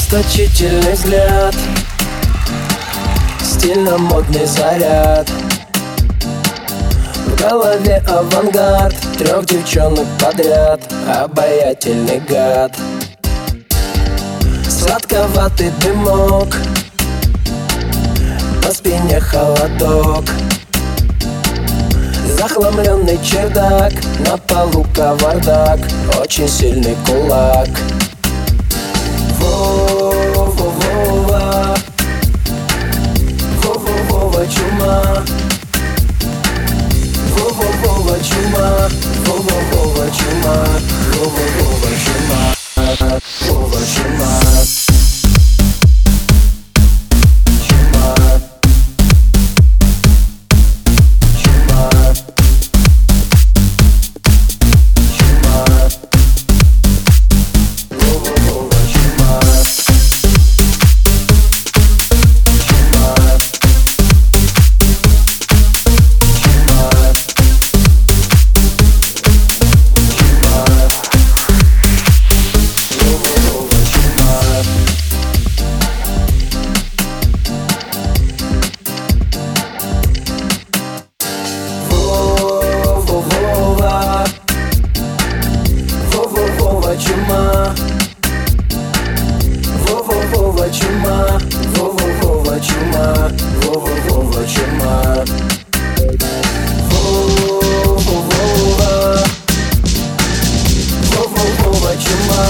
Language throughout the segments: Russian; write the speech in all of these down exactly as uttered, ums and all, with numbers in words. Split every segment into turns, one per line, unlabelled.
Расточительный взгляд, стильно-модный заряд, в голове авангард, трех девчонок подряд, обаятельный гад. Сладковатый дымок, по спине холодок, захламленный чердак, на полу кавардак, очень сильный кулак. Вова, Вова, чума, Вова, Вова, чума, Вова, Вова, чума, Вова, Вова, чума, Вова, чума. Чума, Вова, Вова, чума, Вова, Вова, чума, Вова, Вова, чума. Вова, Вова, Вова, Вова, чума,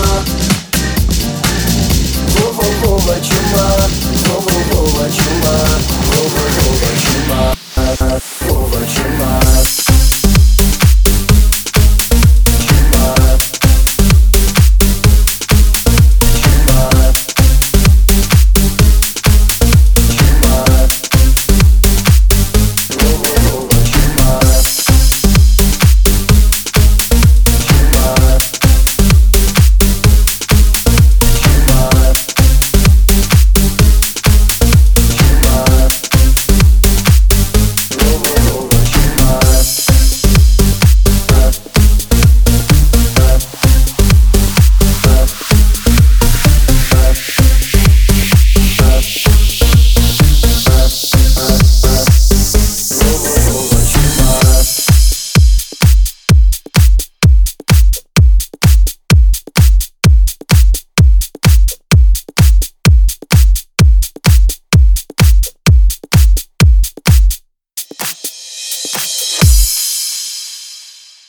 Вова, Вова, чума, Вова, Вова, чума, Вова, Вова, чума, Вова, чума.